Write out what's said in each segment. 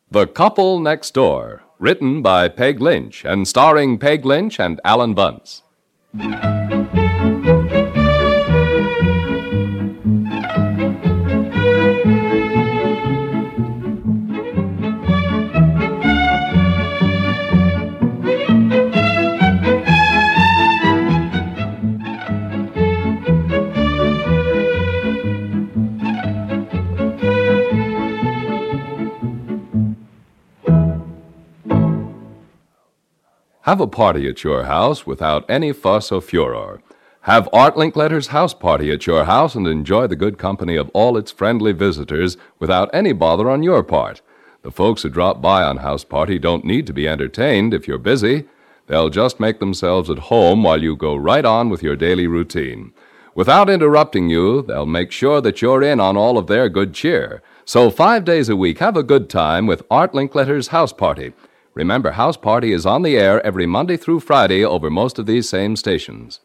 The Couple Next Door, written by Peg Lynch and starring Peg Lynch and Alan Bunce. Have a party at your house without any fuss or furor. Have Art Linkletter's house party at your house and enjoy the good company of all its friendly visitors without any bother on your part. The folks who drop by on house party don't need to be entertained if you're busy. They'll just make themselves at home while you go right on with your daily routine. Without interrupting you, they'll make sure that you're in on all of their good cheer. So 5 days a week, have a good time with Art Linkletter's house party. Remember, House Party is on the air every Monday through Friday over most of these same stations.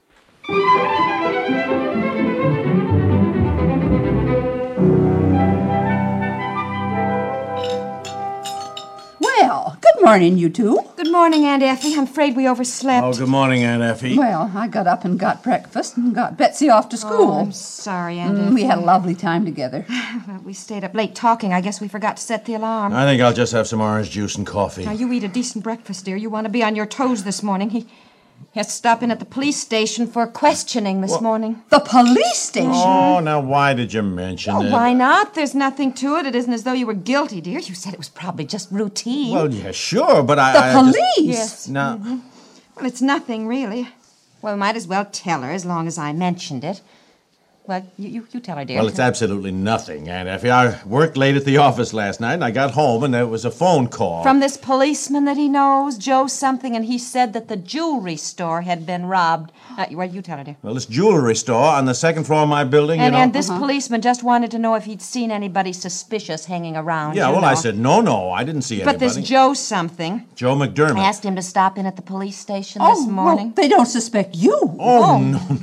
Well, good morning, you two. Good morning, Aunt Effie. I'm afraid we overslept. Oh, good morning, Aunt Effie. Well, I got up and got breakfast and got Betsy off to school. Oh, I'm sorry, Aunt Effie. We had a lovely time together. Well, we stayed up late talking. I guess we forgot to set the alarm. I think I'll just have some orange juice and coffee. Now, you eat a decent breakfast, dear. You want to be on your toes this morning. He has to stop in at the police station for questioning this morning. The police station? Oh, now why did you mention it? Why not? There's nothing to it. It isn't as though you were guilty, dear. You said it was probably just routine. Well, yeah, sure, but I... The police? Yes. No. Mm-hmm. Well, it's nothing, really. Well, might as well tell her as long as I mentioned it. Well, you tell her, dear. Well, it's absolutely nothing, Aunt Effie. I worked late at the office last night, and I got home, and there was a phone call. From this policeman that he knows, Joe something, and he said that the jewelry store had been robbed. Well, you tell her, dear. Well, this jewelry store on the second floor of my building, And this policeman just wanted to know if he'd seen anybody suspicious hanging around. Yeah, I said, no, I didn't see anybody. But this Joe something. Joe McDermott. I asked him to stop in at the police station this morning. Well, they don't suspect you. Oh,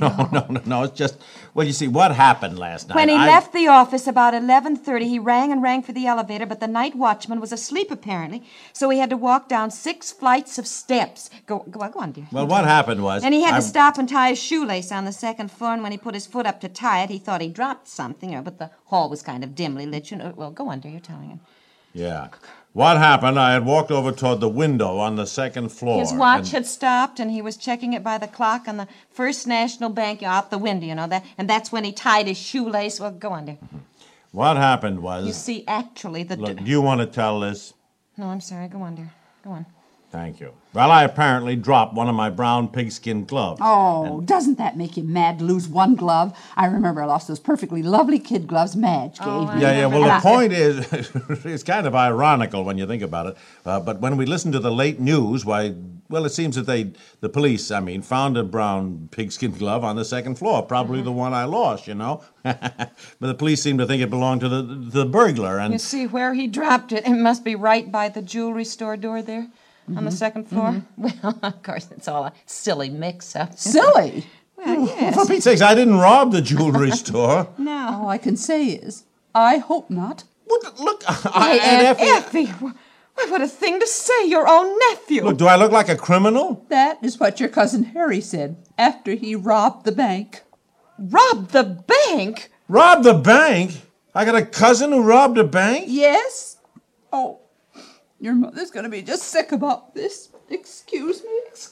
no. It's just, well, you see, what happened last night? When he left the office about 11:30, he rang for the elevator, but the night watchman was asleep, apparently, so he had to walk down 6 flights of steps. Go on, dear. Well, what happened was... And he had to stop and tie his shoelace on the second floor, and when he put his foot up to tie it, he thought he dropped something, but the hall was kind of dimly lit. Well, go on, dear, you're telling him. Yeah. What happened, I had walked over toward the window on the second floor. His watch had stopped, and he was checking it by the clock on the First National Bank out the window, and that's when he tied his shoelace. Well, go on, dear. What happened was... You see, actually, Look, do you want to tell this? No, I'm sorry. Go on, dear. Go on. Thank you. Well, I apparently dropped one of my brown pigskin gloves. Oh, doesn't that make you mad to lose one glove? I remember I lost those perfectly lovely kid gloves Madge gave me. Yeah, well, the point is, it's kind of ironical when you think about it, but when we listened to the late news, it seems that the police, found a brown pigskin glove on the second floor, probably the one I lost, But the police seem to think it belonged to the burglar, and... You see where he dropped it? It must be right by the jewelry store door there. On the second floor? Well, of course, it's all a silly mix-up. Silly? Well, yes. For Pete's sakes, I didn't rob the jewelry store. No. All I can say is, I hope not. Look, Aunt Effie, what a thing to say, your own nephew. Look, do I look like a criminal? That is what your cousin Harry said after he robbed the bank. Robbed the bank? Robbed the bank? I got a cousin who robbed a bank? Yes. Oh, your mother's going to be just sick about this. Excuse me.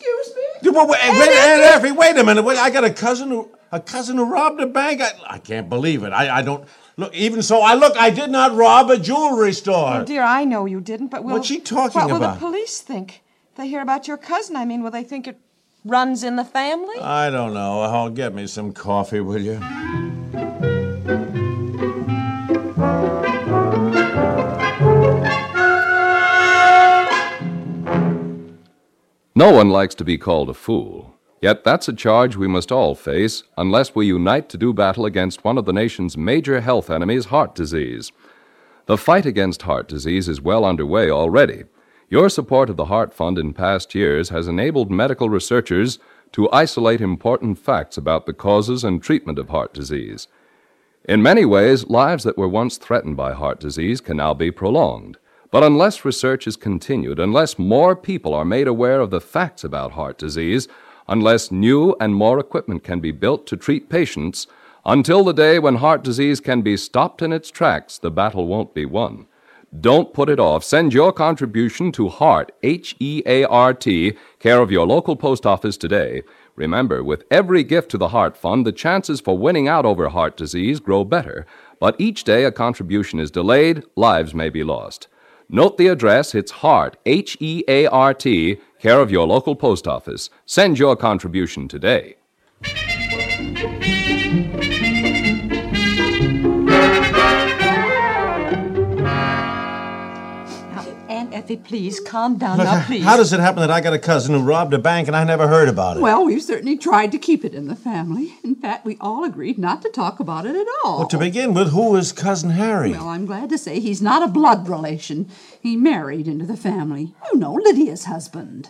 Aunt Effie, wait a minute. I got a cousin who robbed a bank? I can't believe it. I don't... Look, even so, I did not rob a jewelry store. Oh, dear, I know you didn't, but What's she talking about? What will about? the police think? If they hear about your cousin, will they think it runs in the family? I don't know. I'll get me some coffee, will you? No one likes to be called a fool. Yet that's a charge we must all face unless we unite to do battle against one of the nation's major health enemies, heart disease. The fight against heart disease is well underway already. Your support of the Heart Fund in past years has enabled medical researchers to isolate important facts about the causes and treatment of heart disease. In many ways, lives that were once threatened by heart disease can now be prolonged. But unless research is continued, unless more people are made aware of the facts about heart disease, unless new and more equipment can be built to treat patients, until the day when heart disease can be stopped in its tracks, the battle won't be won. Don't put it off. Send your contribution to HEART, H-E-A-R-T, care of your local post office today. Remember, with every gift to the Heart Fund, the chances for winning out over heart disease grow better. But each day a contribution is delayed, lives may be lost. Note the address. It's HEART, H-E-A-R-T, care of your local post office. Send your contribution today. Aunt Effie, please, calm down Look, now, please. how does it happen that I got a cousin who robbed a bank and I never heard about it? Well, we've certainly tried to keep it in the family. In fact, we all agreed not to talk about it at all. Well, to begin with, who is Cousin Harry? Well, I'm glad to say he's not a blood relation. He married into the family. You know, Lydia's husband.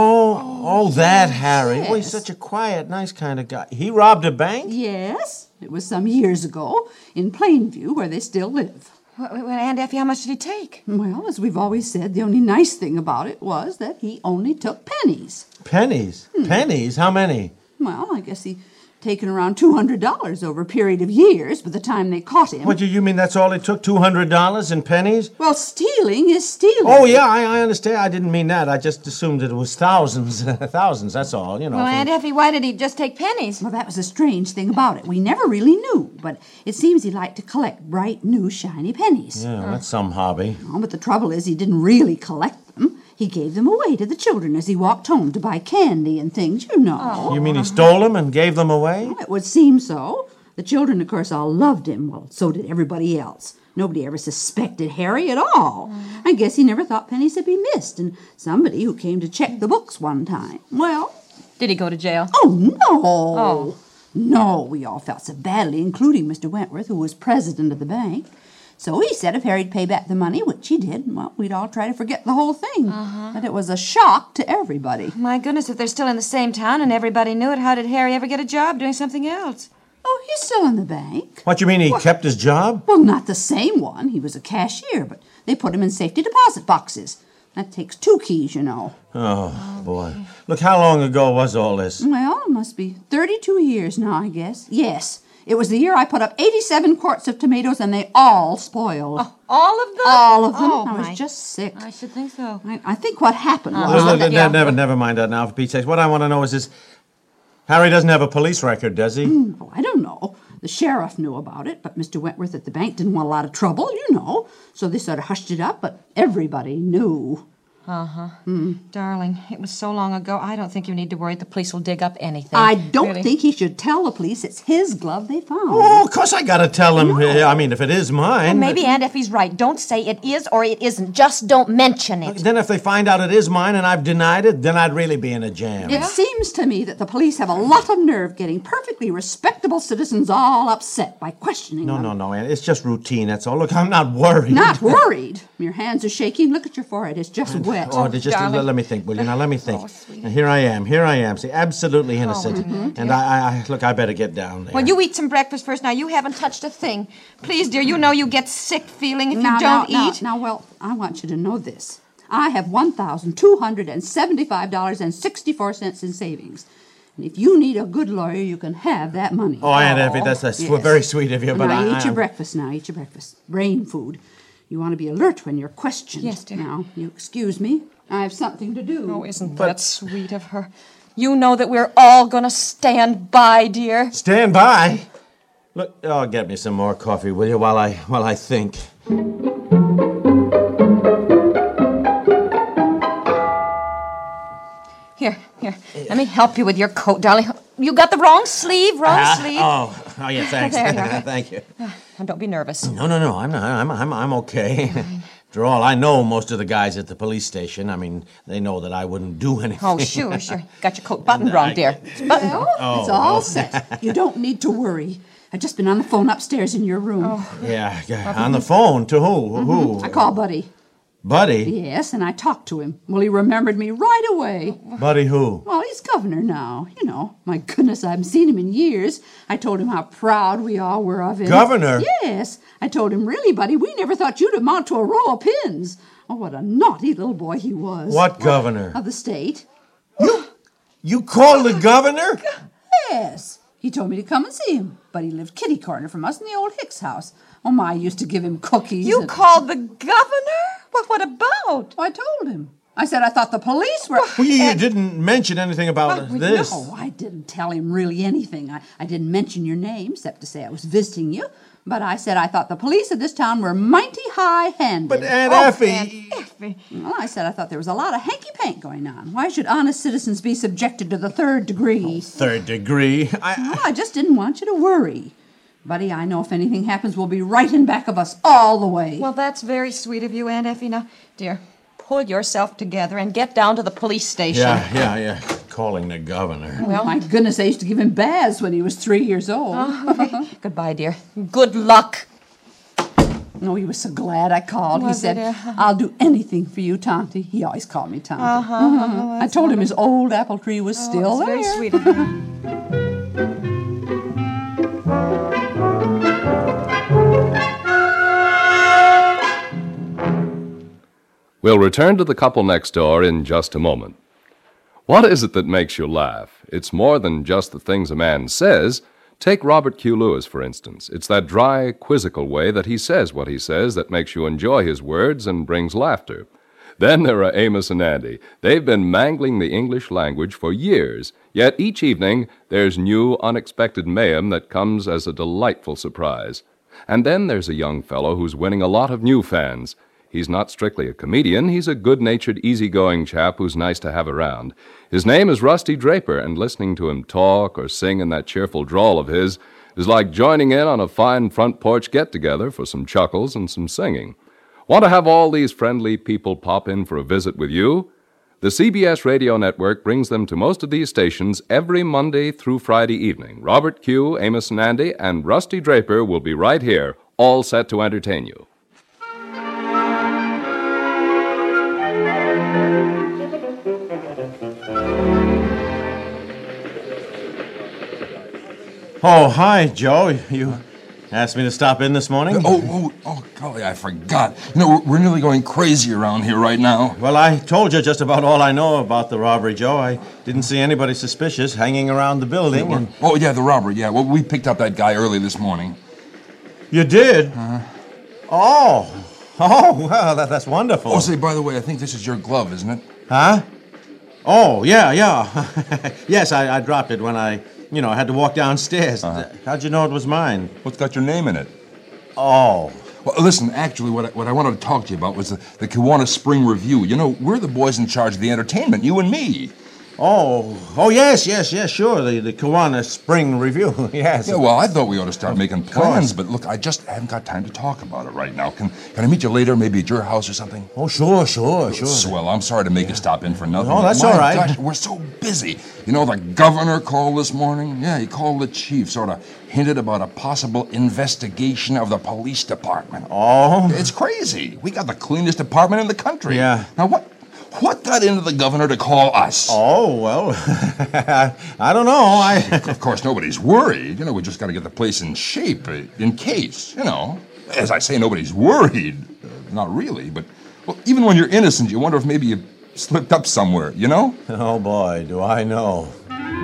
Oh, that Harry. yes. Well, he's such a quiet, nice kind of guy. He robbed a bank? Yes, it was some years ago in Plainview, where they still live. Well, Aunt Effie, how much did he take? Well, as we've always said, the only nice thing about it was that he only took pennies. Pennies? Pennies? How many? Well, I guess he taken around $200 over a period of years by the time they caught him. What, you mean that's all it took, $200 in pennies? Well, stealing is stealing. Oh, yeah, I understand. I didn't mean that. I just assumed that it was thousands. Thousands, that's all, you know. Well, Aunt Effie, why did he just take pennies? Well, that was a strange thing about it. We never really knew, but it seems he liked to collect bright, new, shiny pennies. Yeah, that's some hobby. Oh, but the trouble is he didn't really collect them. He gave them away to the children as he walked home to buy candy and things, you know. You mean he stole them and gave them away? It would seem so. The children, of course, all loved him. Well, so did everybody else. Nobody ever suspected Harry at all. I guess he never thought pennies had been missed, and somebody who came to check the books one time. Well... Did he go to jail? Oh, no! Oh. No, we all felt so badly, including Mr. Wentworth, who was president of the bank. So he said if Harry'd pay back the money, which he did, well, we'd all try to forget the whole thing. But it was a shock to everybody. My goodness, if they're still in the same town and everybody knew it, how did Harry ever get a job doing something else? Oh, he's still in the bank. What, you mean he kept his job? Well, not the same one. He was a cashier, but they put him in safety deposit boxes. That takes 2 keys, you know. Oh, boy. Look, how long ago was all this? Well, it must be 32 years now, I guess. Yes. It was the year I put up 87 quarts of tomatoes, and they all spoiled. Oh, all of them? All of them. Oh, I was my. just sick. I should think so. I think what happened was... Look, yeah. never mind that now, for Pete's sake. What I want to know is this. Harry doesn't have a police record, does he? Oh, I don't know. The sheriff knew about it, but Mr. Wentworth at the bank didn't want a lot of trouble, you know. So they sort of hushed it up, but everybody knew. Darling, it was so long ago, I don't think you need to worry. The police will dig up anything. I don't Really. think he should tell the police it's his glove they found. Oh, of course I got to tell him. I mean, if it is mine. Maybe Aunt Effie's right. Don't say it is or it isn't. Just don't mention it. Then if they find out it is mine and I've denied it, then I'd really be in a jam. It seems to me that the police have a lot of nerve getting perfectly respectable citizens all upset by questioning them. No, Aunt. It's just routine, that's all. Look, I'm not worried. Not worried. Your hands are shaking. Look at your forehead. It's just wet. Oh, just darling. let me think, will you? Now, let me think. Oh, sweetie. Now, here I am. See, absolutely innocent. And I look, I better get down there. Well, you eat some breakfast first. Now, you haven't touched a thing. Please, dear, you know you get sick feeling if you don't eat. Well, I want you to know this. I have $1,275.64 in savings. And if you need a good lawyer, you can have that money. Oh, Aunt Effie, that's yes. very sweet of you, but now, I... eat your breakfast now. Eat your breakfast. Brain food. You want to be alert when you're questioned. Yes, dear. Now, you excuse me. I have something to do. Oh, isn't that sweet of her? You know that we're all going to stand by, dear. Stand by. Look, get me some more coffee, will you, while I think. Here. Let me help you with your coat, darling. You got the wrong sleeve, sleeve. Oh, yeah, thanks. There you are. Thank you. And don't be nervous. No, I'm not. I'm okay. After all, I know most of the guys at the police station. I mean, they know that I wouldn't do anything. Oh, sure. Got your coat buttoned wrong, dear. It's buttoned. Well, it's all set. You don't need to worry. I've just been on the phone upstairs in your room. Yeah, on the phone. To who? Who? I call Buddy. Buddy? Yes, and I talked to him. Well, he remembered me right away. Buddy who? Well, he's governor now, you know. My goodness, I haven't seen him in years. I told him how proud we all were of him. Governor? Yes. I told him, really, buddy, we never thought you'd amount to a row of pins. Oh, what a naughty little boy he was. What governor? Of the state. You called the governor? Yes. He told me to come and see him, but he lived kitty corner from us in the old Hicks house. Oh, my, I used to give him cookies. You called the governor? What about? I told him. I said I thought the police were... Well, you didn't mention anything about this. No, I didn't tell him really anything. I didn't mention your name, except to say I was visiting you. But I said I thought the police of this town were mighty high-handed. But Aunt Effie... Aunt Effie. Well, I said I thought there was a lot of hanky-pank going on. Why should honest citizens be subjected to the third degree? Third degree? Well, I just didn't want you to worry. Buddy, I know if anything happens, we'll be right in back of us all the way. Well, that's very sweet of you, Aunt Effie. Now, dear, pull yourself together and get down to the police station. Yeah. Calling the governor. Well, my goodness, I used to give him baths when he was 3 years old. Oh, goodbye, dear. Good luck. Oh, he was so glad I called. Was he said, it? I'll do anything for you, Tonty. He always called me Tonty. I told him his old apple tree was still there. Very sweet of you. We'll return to the couple next door in just a moment. What is it that makes you laugh? It's more than just the things a man says. Take Robert Q. Lewis, for instance. It's that dry, quizzical way that he says what he says that makes you enjoy his words and brings laughter. Then there are Amos and Andy. They've been mangling the English language for years, yet each evening there's new, unexpected mayhem that comes as a delightful surprise. And then there's a young fellow who's winning a lot of new fans. He's not strictly a comedian. He's a good-natured, easygoing chap who's nice to have around. His name is Rusty Draper, and listening to him talk or sing in that cheerful drawl of his is like joining in on a fine front porch get-together for some chuckles and some singing. Want to have all these friendly people pop in for a visit with you? The CBS Radio Network brings them to most of these stations every Monday through Friday evening. Robert Q., Amos and Andy, and Rusty Draper will be right here, all set to entertain you. Oh, hi, Joe. You asked me to stop in this morning? Oh, golly, I forgot. You know, we're nearly going crazy around here right now. Well, I told you just about all I know about the robbery, Joe. I didn't see anybody suspicious hanging around the building. Oh, yeah, the robbery, yeah. Well, we picked up that guy early this morning. You did? Oh, well, that's wonderful. Oh, say, by the way, I think this is your glove, isn't it? Huh? Oh, yeah. Yes, I dropped it when I had to walk downstairs. How'd you know it was mine? What's got your name in it? Oh. Well, listen, actually, what I wanted to talk to you about was the Kiwanis Spring Review. You know, we're the boys in charge of the entertainment, you and me. Oh, yes, sure, the Kiwanis Spring Review, yes. Yeah, well, I thought we ought to start making plans, but look, I just haven't got time to talk about it right now. Can I meet you later, maybe at your house or something? Oh, sure. Swell, I'm sorry to make you stop in for nothing. Oh, that's My all right. Gosh, we're so busy. You know, the governor called this morning. Yeah, he called the chief, sort of hinted about a possible investigation of the police department. Oh? It's crazy. We got the cleanest department in the country. Yeah. Now, what got into the governor to call us? Oh, well, I don't know. Of course, nobody's worried. You know, we just got to get the place in shape, in case, you know. As I say, nobody's worried. Not really, but well, even when you're innocent, you wonder if maybe you slipped up somewhere, you know? Oh, boy, do I know.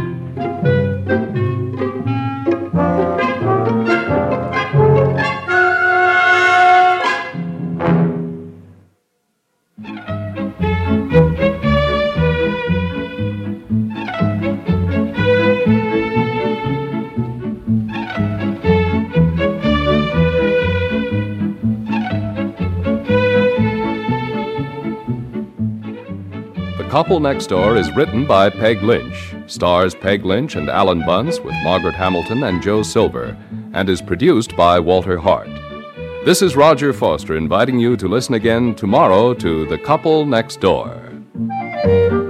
The Couple Next Door is written by Peg Lynch, stars Peg Lynch and Alan Bunce with Margaret Hamilton and Joe Silver, and is produced by Walter Hart. This is Roger Foster inviting you to listen again tomorrow to The Couple Next Door.